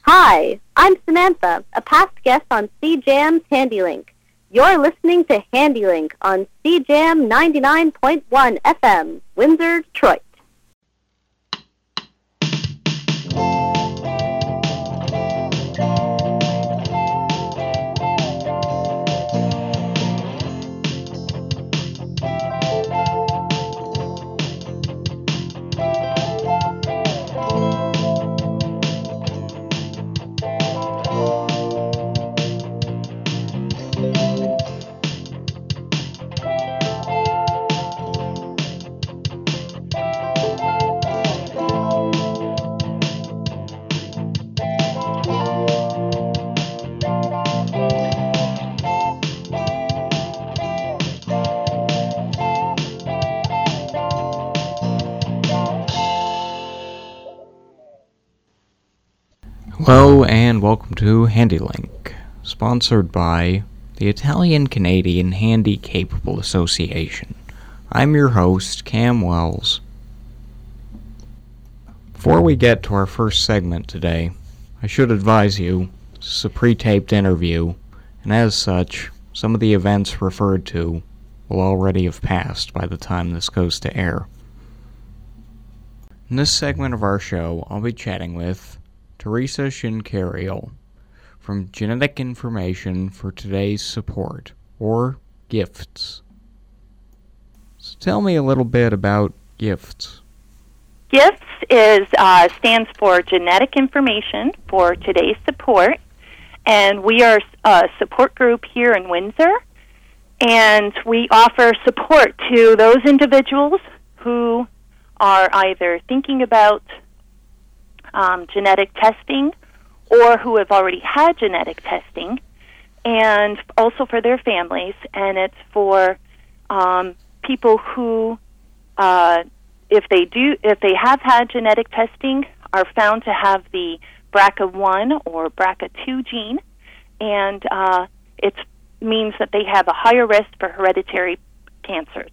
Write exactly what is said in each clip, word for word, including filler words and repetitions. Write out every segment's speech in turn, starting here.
Hi, I'm Samantha, a past guest on C Jam's HandyLink. You're listening to HandyLink on C Jam ninety-nine point one F M, Windsor, Detroit. Hello and welcome to HandyLink, sponsored by the Italian-Canadian Handy Capable Association. I'm your host, Cam Wells. Before we get to our first segment today, I should advise you this is a pre-taped interview, and as such, some of the events referred to will already have passed by the time this goes to air. In this segment of our show, I'll be chatting with Teresa Shincariol from Genetic Information for Today's Support, or GIFTS. So tell me a little bit about GIFTS. GIFTS is uh, stands for Genetic Information for Today's Support, and we are a support group here in Windsor, and we offer support to those individuals who are either thinking about Um, genetic testing, or who have already had genetic testing, and also for their families. And it's for um, people who, uh, if they do, if they have had genetic testing, are found to have the B R C A one or B R C A two gene, and uh, it means that they have a higher risk for hereditary cancers.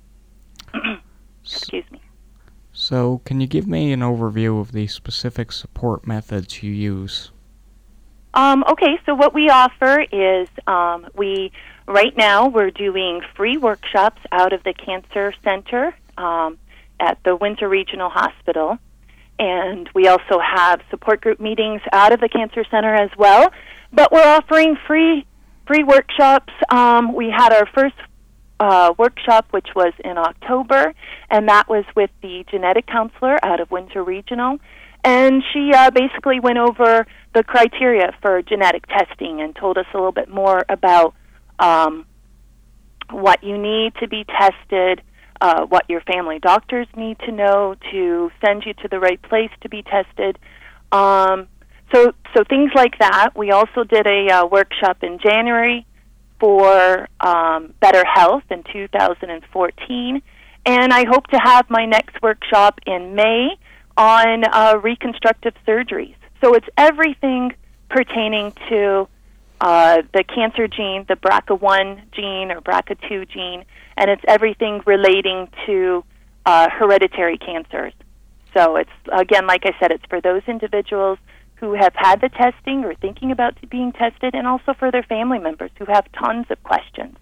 Excuse me. So, can you give me an overview of the specific support methods you use? Um, okay, so what we offer is um, we, right now, we're doing free workshops out of the Cancer Center um, at the Windsor Regional Hospital, and we also have support group meetings out of the Cancer Center as well, but we're offering free free workshops. Um, we had our first Uh, workshop, which was in October, and that was with the genetic counselor out of Windsor Regional, and she uh, basically went over the criteria for genetic testing and told us a little bit more about um, what you need to be tested, uh, what your family doctors need to know to send you to the right place to be tested. Um, so, so things like that. We also did a uh, workshop in January for um, Better Health in two thousand fourteen, and I hope to have my next workshop in May on uh, reconstructive surgeries. So it's everything pertaining to uh, the cancer gene, the B R C A one gene or B R C A two gene, and it's everything relating to uh, hereditary cancers. So it's, again, like I said, it's for those individuals who have had the testing or thinking about being tested, and also for their family members who have tons of questions.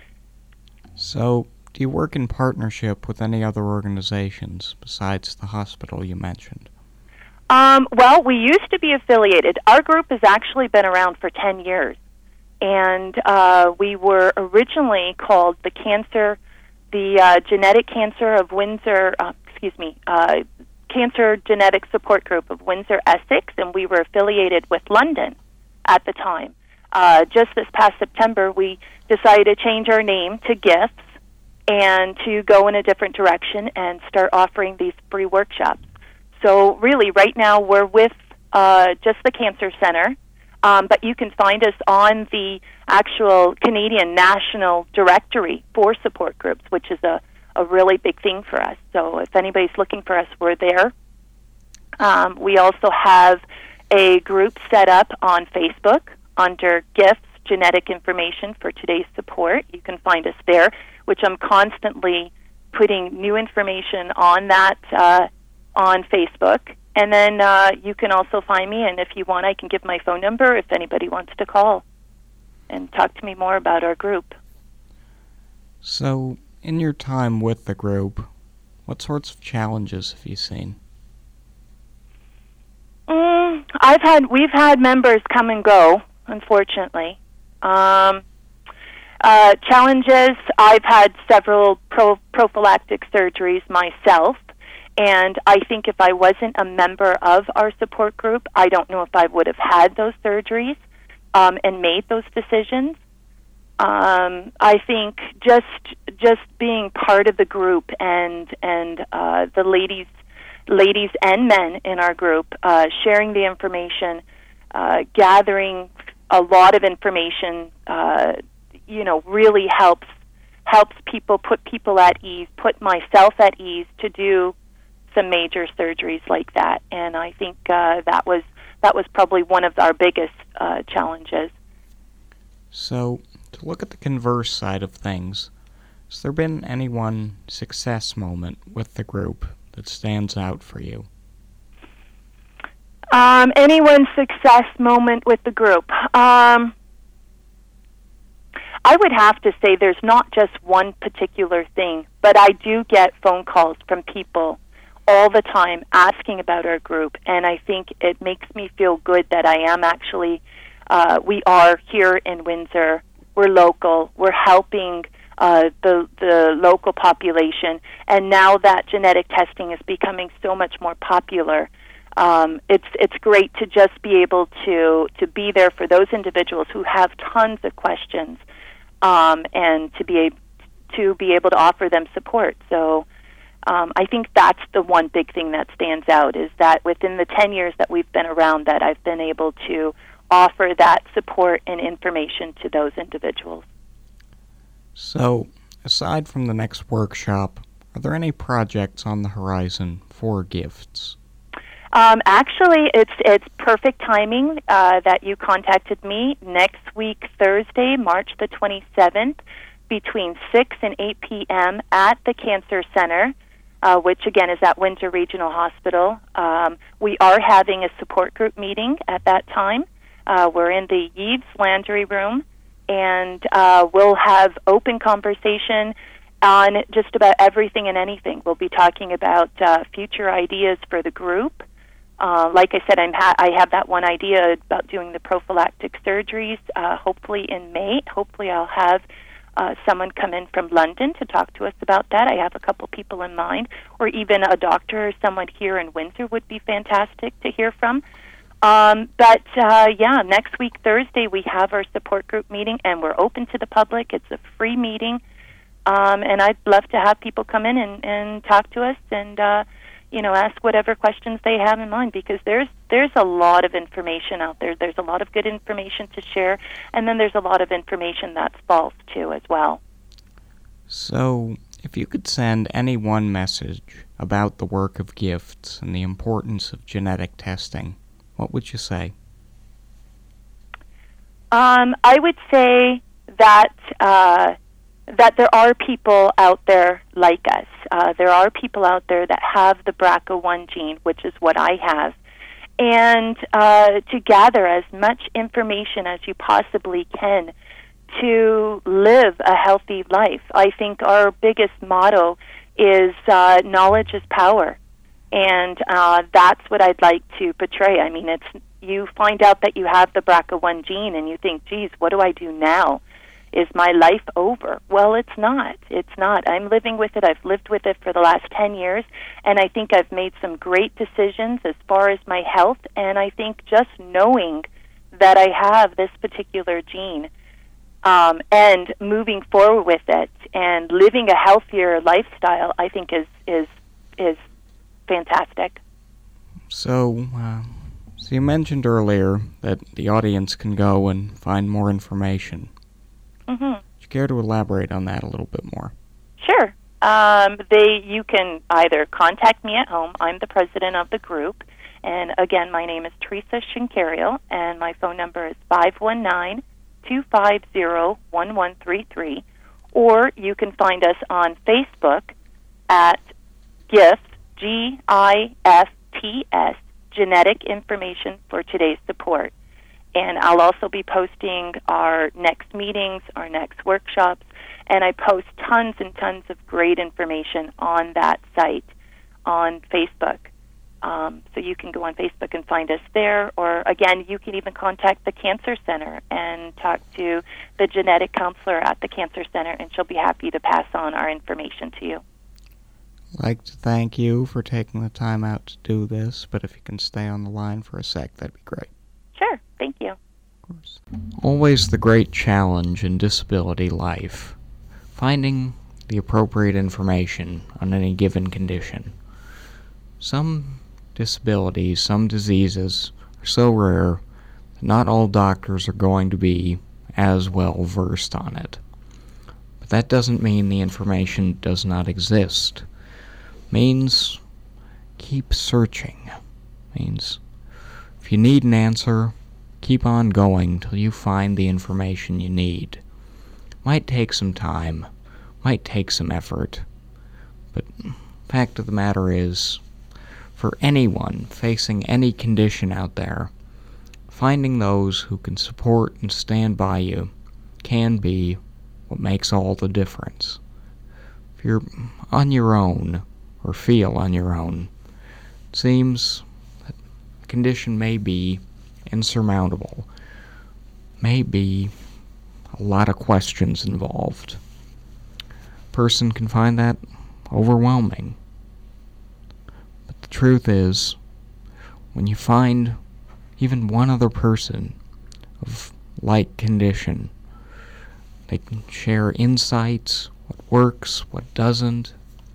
So, do you work in partnership with any other organizations besides the hospital you mentioned? Um, well, we used to be affiliated. Our group has actually been around for ten years, and uh, we were originally called the Cancer, the uh, Genetic Cancer of Windsor, uh, excuse me, uh, Cancer Genetic Support Group of Windsor, Essex, and we were affiliated with London at the time. Uh, just this past September, we decided to change our name to GIFTS and to go in a different direction and start offering these free workshops. So really, right now, we're with uh, just the Cancer Center, um, but you can find us on the actual Canadian National Directory for support groups, which is a a really big thing for us. So if anybody's looking for us, we're there. Um, we also have a group set up on Facebook under GIFTS Genetic Information for Today's Support. You can find us there, which I'm constantly putting new information on that uh, on Facebook. and then uh, you can also find me, and if you want, I can give my phone number if anybody wants to call and talk to me more about our group. So, in your time with the group, what sorts of challenges have you seen? Mm, I've had we've had members come and go, unfortunately. Um, uh, challenges. I've had several pro- prophylactic surgeries myself, and I think if I wasn't a member of our support group, I don't know if I would have had those surgeries um, and made those decisions. Um, I think just just being part of the group and and uh, the ladies, ladies and men in our group, uh, sharing the information, uh, gathering a lot of information, uh, you know, really helps helps people, put people at ease, put myself at ease to do some major surgeries like that. And I think uh, that was that was probably one of our biggest uh, challenges. So, to look at the converse side of things, has there been any one success moment with the group that stands out for you? Um, anyone's success moment with the group? Um, I would have to say there's not just one particular thing, but I do get phone calls from people all the time asking about our group, and I think it makes me feel good that I am actually, uh, we are here in Windsor. We're local. We're helping uh, the the local population, and now that genetic testing is becoming so much more popular, um, it's it's great to just be able to to be there for those individuals who have tons of questions, um, and to be able to be able to offer them support. So. Um, I think that's the one big thing that stands out, is that within the ten years that we've been around, that I've been able to offer that support and information to those individuals. So, aside from the next workshop, are there any projects on the horizon for gifts? Um, actually, it's it's perfect timing uh, that you contacted me. Next week, Thursday, March the twenty-seventh, between six and eight p.m. at the Cancer Center, Uh, which again is at Windsor Regional Hospital. Um, we are having a support group meeting at that time. Uh, we're in the Yves Landry room, and uh, we'll have open conversation on just about everything and anything. We'll be talking about uh, future ideas for the group. Uh, like I said, I'm ha- I have that one idea about doing the prophylactic surgeries, uh, hopefully in May. Hopefully I'll have Uh, someone come in from London to talk to us about that. I have a couple people in mind, or even a doctor or someone here in Windsor would be fantastic to hear from. Um, but, uh, yeah, next week, Thursday, we have our support group meeting, and we're open to the public. It's a free meeting, um, and I'd love to have people come in and, and talk to us and, uh, you know, ask whatever questions they have in mind, because there's there's a lot of information out there. There's a lot of good information to share, and then there's a lot of information that's false, too, as well. So, if you could send any one message about the work of gifts and the importance of genetic testing, what would you say? Um, I would say that uh, that there are people out there like us. Uh, there are people out there that have the B R C A one gene, which is what I have, and uh, to gather as much information as you possibly can to live a healthy life. I think our biggest motto is uh, knowledge is power, and uh, that's what I'd like to portray. I mean, it's you find out that you have the B R C A one gene, and you think, geez, what do I do now? Is my life over? Well, it's not. It's not. I'm living with it. I've lived with it for the last ten years, and I think I've made some great decisions as far as my health, and I think just knowing that I have this particular gene um, and moving forward with it and living a healthier lifestyle, I think is is is fantastic. So, uh, so you mentioned earlier that the audience can go and find more information. Mm-hmm. Would you care to elaborate on that a little bit more? Sure. Um, they, you can either contact me at home. I'm the president of the group. And again, my name is Teresa Shinkario, and my phone number is five one nine, two five zero, one one three three. Or you can find us on Facebook at GIFT, G I F T S, genetic information for today's support. And I'll also be posting our next meetings, our next workshops, and I post tons and tons of great information on that site on Facebook. Um, so you can go on Facebook and find us there, or again, you can even contact the Cancer Center and talk to the genetic counselor at the Cancer Center, and she'll be happy to pass on our information to you. I'd like to thank you for taking the time out to do this, but if you can stay on the line for a sec, that'd be great. Sure, thank you. Of course. Always the great challenge in disability life, finding the appropriate information on any given condition. Some disabilities, some diseases are so rare that not all doctors are going to be as well versed on it. But that doesn't mean the information does not exist. It means keep searching. It means if you need an answer, keep on going till you find the information you need. Might take some time, might take some effort, but the fact of the matter is, for anyone facing any condition out there, finding those who can support and stand by you can be what makes all the difference. If you're on your own, or feel on your own, it seems that the condition may be insurmountable, may be a lot of questions involved. A person can find that overwhelming. The truth is, when you find even one other person of like condition, they can share insights, what works, what doesn't.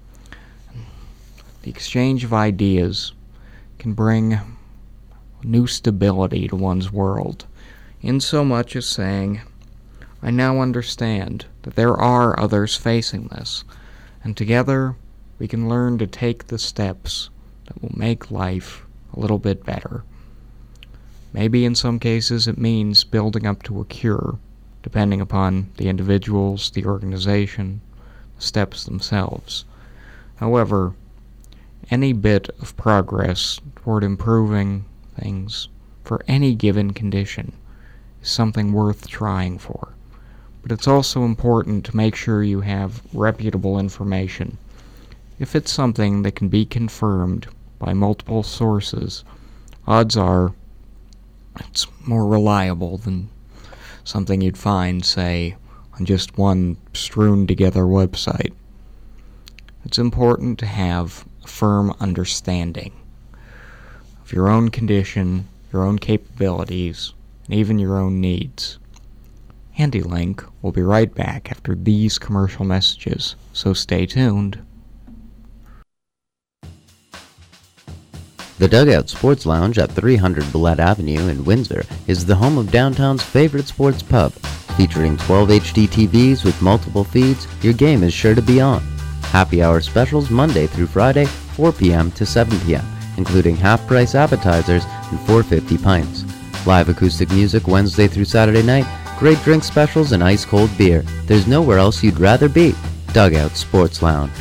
The exchange of ideas can bring new stability to one's world, in so much as saying, I now understand that there are others facing this, and together we can learn to take the steps that will make life a little bit better. Maybe in some cases it means building up to a cure, depending upon the individuals, the organization, the steps themselves. However, any bit of progress toward improving things for any given condition is something worth trying for. But it's also important to make sure you have reputable information. If it's something that can be confirmed by multiple sources, odds are it's more reliable than something you'd find, say, on just one strewn-together website. It's important to have a firm understanding of your own condition, your own capabilities, and even your own needs. HandyLink will be right back after these commercial messages, so stay tuned. The Dugout Sports Lounge at three hundred Bulette Avenue in Windsor is the home of downtown's favorite sports pub. Featuring twelve H D T Vs with multiple feeds, your game is sure to be on. Happy hour specials Monday through Friday, four p.m. to seven p.m., including half-price appetizers and four dollars and fifty cents pints. Live acoustic music Wednesday through Saturday night, great drink specials and ice-cold beer. There's nowhere else you'd rather be. Dugout Sports Lounge.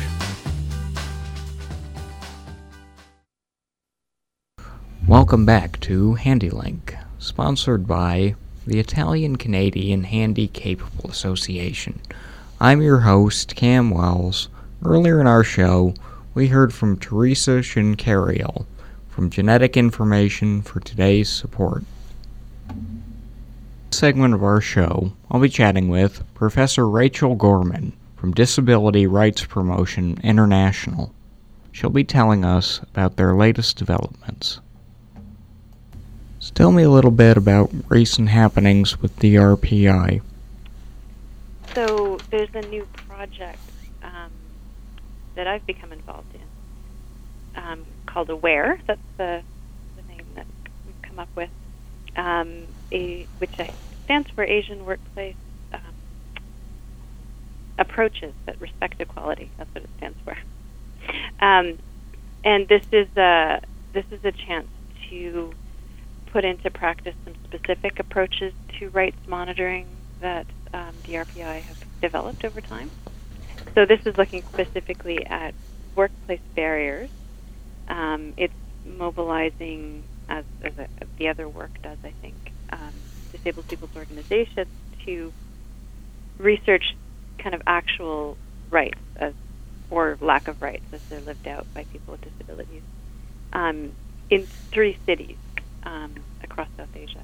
Welcome back to HandyLink, sponsored by the Italian-Canadian Handy Capable Association. I'm your host, Cam Wells. Earlier in our show, we heard from Teresa Shincariel from Genetic Information for Today's Support. In this segment of our show, I'll be chatting with Professor Rachel Gorman from Disability Rights Promotion International. She'll be telling us about their latest developments. So tell me a little bit about recent happenings with D R P I. So there's a new project um, that I've become involved in um, called AWARE. That's the, the name that we've come up with, um, a, which stands for Asian Workplace um, Approaches that Respect Equality. That's what it stands for. Um, and this is a this is a chance to put into practice some specific approaches to rights monitoring that um, D R P I have developed over time. So this is looking specifically at workplace barriers. Um, it's mobilizing as, as a, the other work does, I think, um, disabled people's organizations to research kind of actual rights as, or lack of rights as they're lived out by people with disabilities um, in three cities um, across South Asia.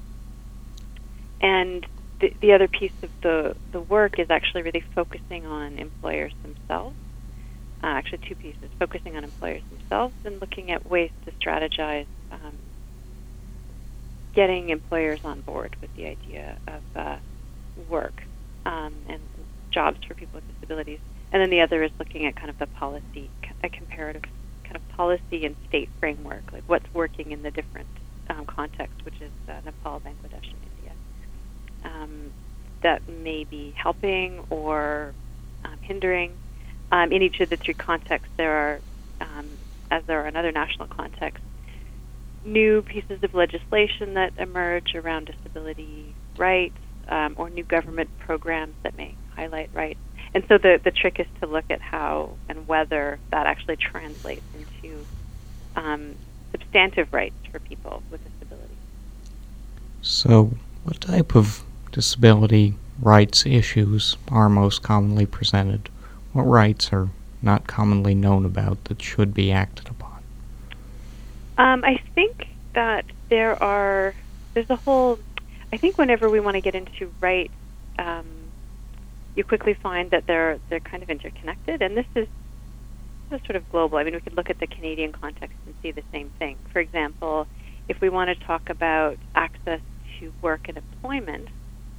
And the, the other piece of the, the work is actually really focusing on employers themselves. Uh, actually, two pieces, focusing on employers themselves and looking at ways to strategize um, getting employers on board with the idea of uh, work um, and jobs for people with disabilities. And then the other is looking at kind of the policy, a comparative kind of policy and state framework, like what's working in the different um, contexts, which is uh, Nepal, Bangladesh, and India, um, that may be helping or um, hindering. Um, in each of the three contexts, there are, um, as there are in other national contexts, new pieces of legislation that emerge around disability rights um, or new government programs that may highlight rights. And so the, the trick is to look at how and whether that actually translates into um, substantive rights for people with disabilities. So what type of disability rights issues are most commonly presented? What rights are not commonly known about that should be acted upon? Um, I think that there are, there's a whole, I think whenever we want to get into rights, um, you quickly find that they're they're kind of interconnected, and this is, this is sort of global. I mean, we could look at the Canadian context and see the same thing. For example, if we want to talk about access to work and employment,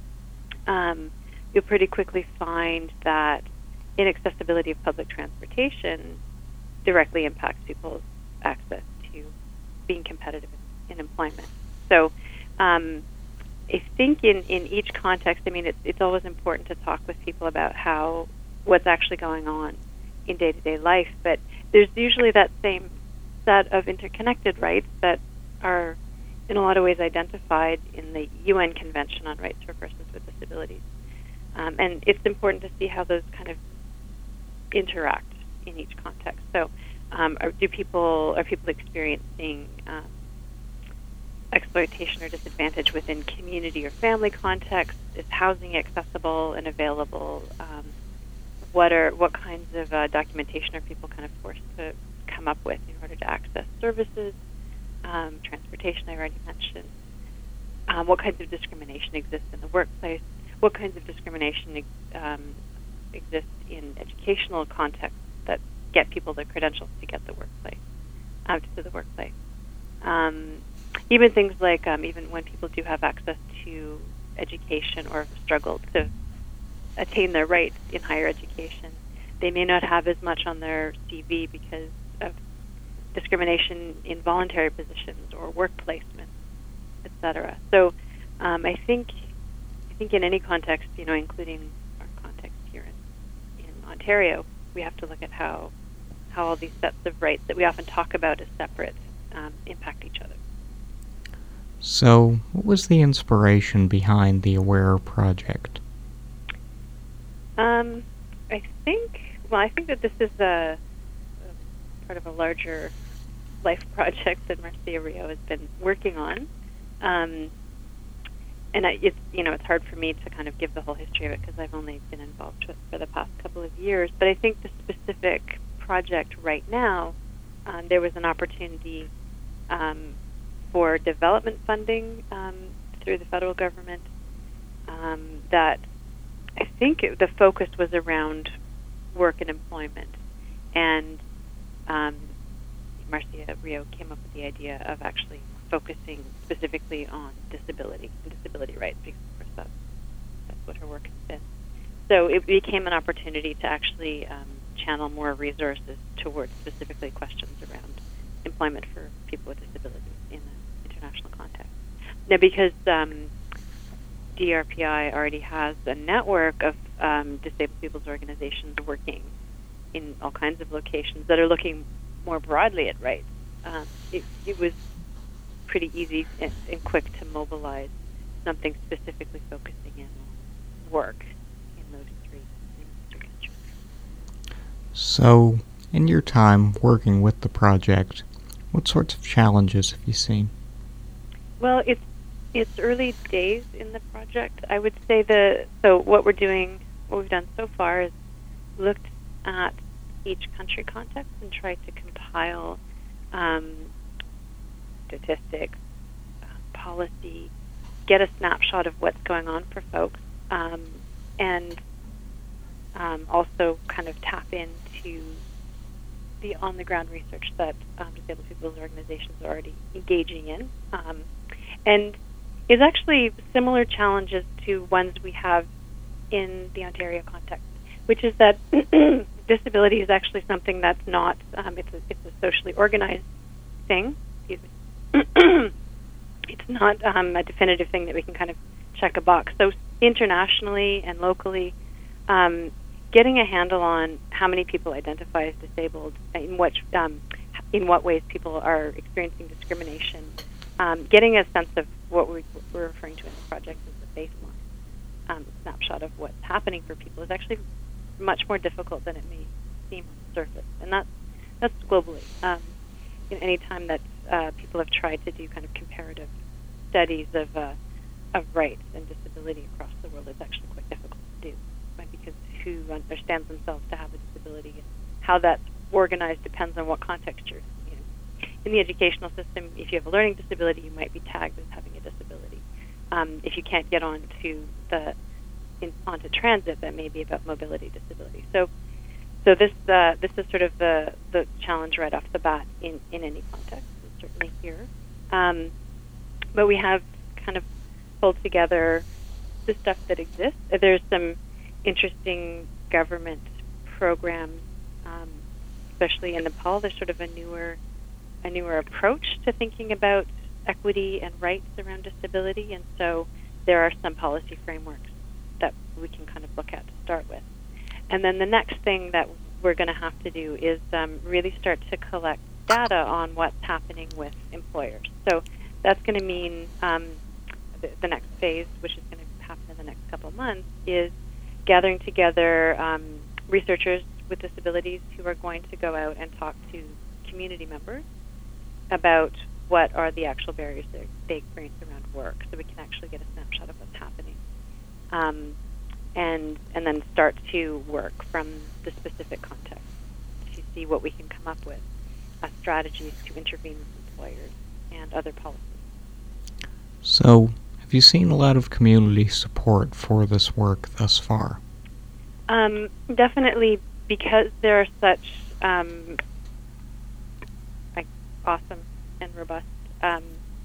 um, you'll pretty quickly find that inaccessibility of public transportation directly impacts people's access to being competitive in employment. So um, I think in, in each context, I mean, it's, it's always important to talk with people about how, what's actually going on in day-to-day life, but there's usually that same set of interconnected rights that are in a lot of ways identified in the U N Convention on Rights for Persons with Disabilities. Um, and it's important to see how those kind of interact in each context. So, um, are, do people are people experiencing um, exploitation or disadvantage within community or family contexts? Is housing accessible and available? Um, what are what kinds of uh, documentation are people kind of forced to come up with in order to access services? Um, transportation, I already mentioned. Um, what kinds of discrimination exists in the workplace? What kinds of discrimination um, exist in educational contexts that get people the credentials to get the workplace, out to the workplace. Um, even things like um, even when people do have access to education or struggle to attain their rights in higher education, they may not have as much on their C V because of discrimination in voluntary positions or work placement, et cetera. So um, I think I think in any context, you know, including our context here in, in Ontario, we have to look at how how all these sets of rights that we often talk about as separate um, impact each other. So, what was the inspiration behind the AWARE project? Um, I think, well, I think that this is a, a part of a larger life project that Marcia Rio has been working on. Um, and I, it's, you know, it's hard for me to kind of give the whole history of it because I've only been involved with it for the past couple of years. But I think the specific project right now, um, there was an opportunity um, for development funding um, through the federal government um, that I think it, the focus was around work and employment. And um, Marcia Rio came up with the idea of actually focusing specifically on disability and disability rights, because of course that's, that's what her work has been. So it became an opportunity to actually um, channel more resources towards specifically questions around employment for people with disabilities in an international context. Now, because um, D R P I already has a network of um, disabled people's organizations working in all kinds of locations that are looking more broadly at rights, um, it, it was pretty easy and, and quick to mobilize something specifically focusing in on work in those three, in those three countries. So, in your time working with the project, what sorts of challenges have you seen? Well, it's it's early days in the project. I would say the so what we're doing, what we've done so far is looked at each country context and tried to compile um, statistics, uh, policy, get a snapshot of what's going on for folks, um, and um, also kind of tap into the on-the-ground research that um, disabled people's organizations are already engaging in. Um, and is actually similar challenges to ones we have in the Ontario context, which is that disability is actually something that's not, um, it's, a, it's a socially organized thing. Excuse me. It's not um, a definitive thing that we can kind of check a box. So internationally and locally, um, getting a handle on how many people identify as disabled, in what, um, in what ways people are experiencing discrimination, um, getting a sense of what we, we're referring to in the project as the baseline um, snapshot of what's happening for people is actually much more difficult than it may seem on the surface. And that's, that's globally. Um, you know, any time that uh, people have tried to do kind of comparative studies of, uh, of rights and disability across the world, it's actually quite difficult to do, right? Because who understands themselves to have a disability and how that's organized depends on what context you're in. You know, in the educational system, if you have a learning disability, you might be tagged as having a disability. Um, if you can't get onto the in, onto transit, that may be about mobility disability. So, so this uh, this is sort of the the challenge right off the bat in, in any context, and certainly here. Um, but we have kind of pulled together the stuff that exists. There's some interesting government programs, um, especially in Nepal. There's sort of a newer, a newer approach to thinking about equity and rights around disability, and so there are some policy frameworks that we can kind of look at to start with. And then the next thing that we're going to have to do is um, really start to collect data on what's happening with employers. So that's going to mean um, the, the next phase, which is going to happen in the next couple of months, is gathering together um, researchers with disabilities who are going to go out and talk to community members about what are the actual barriers that they experience around work, so we can actually get a snapshot of what's happening, um, and and then start to work from the specific context to see what we can come up with, uh, strategies to intervene with employers and other policies. So, have you seen a lot of community support for this work thus far? Um, definitely, because there are such um, like awesome and robust um,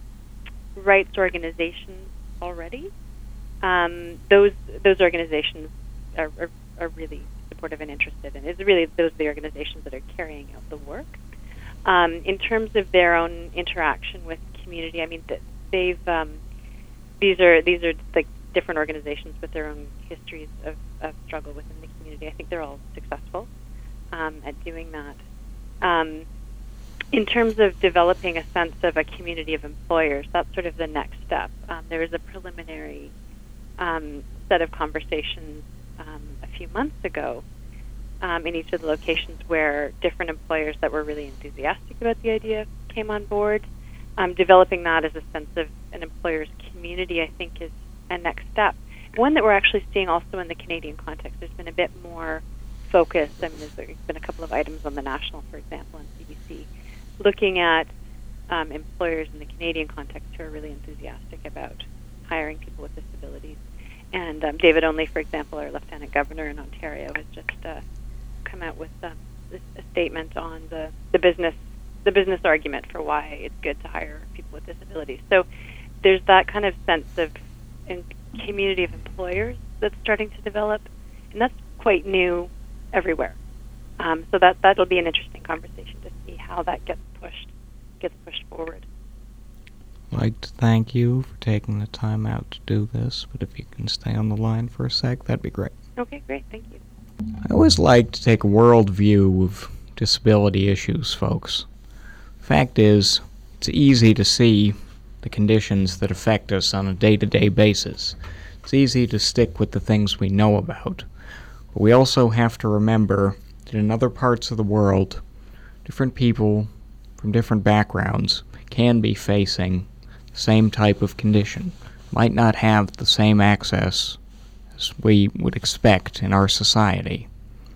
rights organizations already. Um, those those organizations are, are, are really supportive and interested, and it's really those are the organizations that are carrying out the work. Um, in terms of their own interaction with community, I mean, they've um, these are these are like different organizations with their own histories of, of struggle within the community. I think they're all successful um, at doing that. Um, in terms of developing a sense of a community of employers, that's sort of the next step. Um, there was a preliminary um, set of conversations um, a few months ago um, in each of the locations where different employers that were really enthusiastic about the idea came on board. Um, developing that as a sense of an employer's community, I think, is a next step. One that we're actually seeing also in the Canadian context. There's been a bit more focus. I mean, there's been a couple of items on the National, for example, on C B C, looking at um, employers in the Canadian context who are really enthusiastic about hiring people with disabilities. And um, David Onley, for example, our Lieutenant Governor in Ontario, has just uh, come out with um, a statement on the, the business the business argument for why it's good to hire people with disabilities. So there's that kind of sense of in community of employers that's starting to develop, and that's quite new everywhere. Um, so that that'll be an interesting conversation to see how that gets pushed gets pushed forward. I'd like to thank you for taking the time out to do this, but if you can stay on the line for a sec, that'd be great. Okay, great, thank you. I always like to take a world view of disability issues, folks. Fact is, it's easy to see the conditions that affect us on a day-to-day basis. It's easy to stick with the things we know about. But we also have to remember that in other parts of the world, different people from different backgrounds can be facing the same type of condition, might not have the same access as we would expect in our society.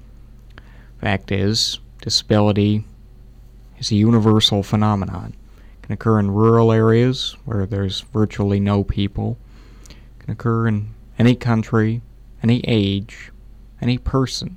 Fact is, disability is a universal phenomenon. It can occur in rural areas where there's virtually no people. It can occur in any country, any age, any person.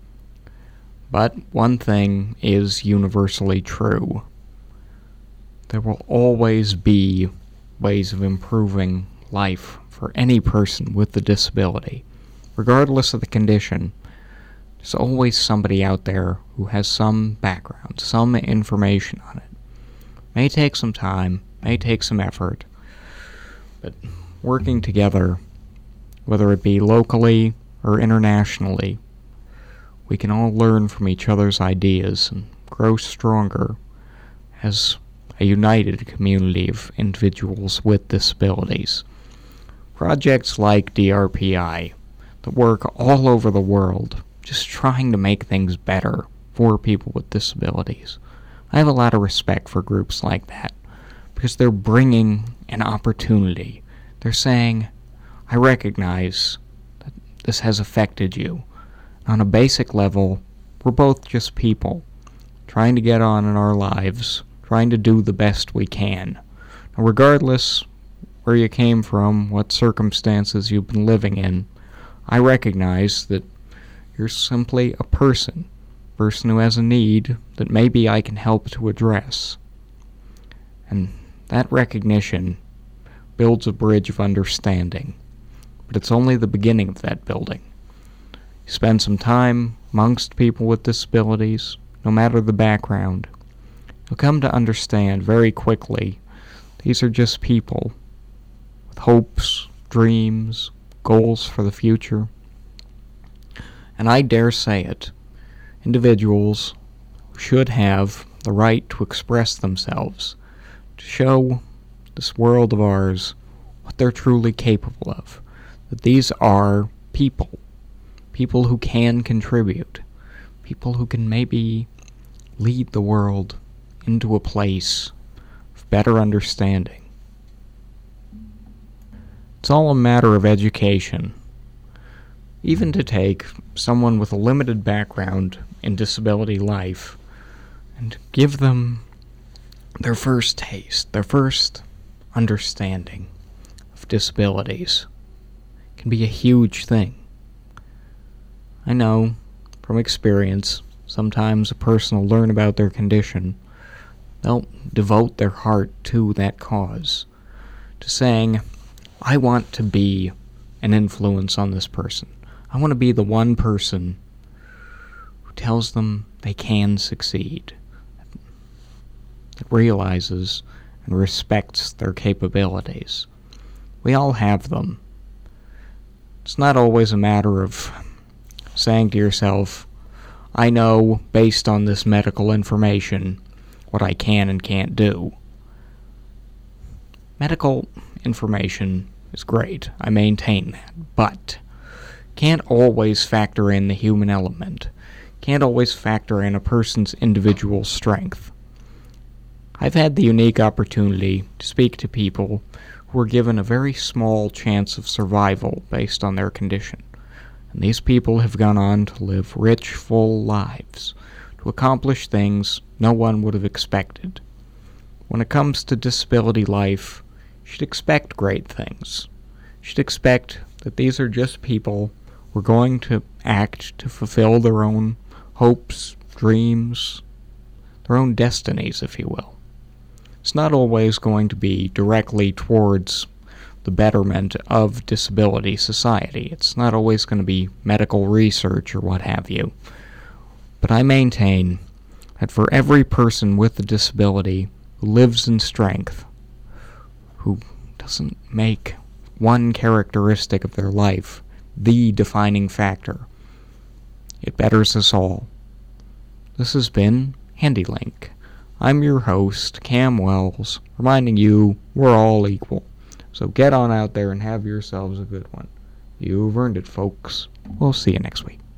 But one thing is universally true. There will always be ways of improving life for any person with a disability. Regardless of the condition, there's always somebody out there who has some background, some information on it. May take some time, may take some effort, but working together, whether it be locally or internationally, we can all learn from each other's ideas and grow stronger as a united community of individuals with disabilities. Projects like D R P I that work all over the world, just trying to make things better for people with disabilities. I have a lot of respect for groups like that because they're bringing an opportunity. They're saying, I recognize that this has affected you. On a basic level, we're both just people trying to get on in our lives, trying to do the best we can. Now, regardless where you came from, what circumstances you've been living in, I recognize that you're simply a person, a person who has a need that maybe I can help to address. And that recognition builds a bridge of understanding, but it's only the beginning of that building. You spend some time amongst people with disabilities, no matter the background, you'll come to understand very quickly these are just people with hopes, dreams, goals for the future. And I dare say it, individuals should have the right to express themselves, to show this world of ours what they're truly capable of, that these are people, people who can contribute, people who can maybe lead the world into a place of better understanding. It's all a matter of education. Even to take someone with a limited background in disability life and give them their first taste, their first understanding of disabilities can be a huge thing. I know from experience, sometimes a person will learn about their condition. They'll devote their heart to that cause, to saying, I want to be an influence on this person. I want to be the one person who tells them they can succeed, that realizes and respects their capabilities. We all have them. It's not always a matter of saying to yourself, I know, based on this medical information, what I can and can't do. Medical information is great. I maintain that. But can't always factor in the human element. Can't always factor in a person's individual strength. I've had the unique opportunity to speak to people who were given a very small chance of survival based on their condition. And these people have gone on to live rich, full lives, to accomplish things no one would have expected. When it comes to disability life, you should expect great things. You should expect that these are just people who are going to act to fulfill their own hopes, dreams, their own destinies, if you will. It's not always going to be directly towards the betterment of disability society. It's not always going to be medical research or what have you. But I maintain that for every person with a disability who lives in strength, who doesn't make one characteristic of their life the defining factor, it betters us all. This has been HandyLink. I'm your host, Cam Wells, reminding you we're all equal. So get on out there and have yourselves a good one. You've earned it, folks. We'll see you next week.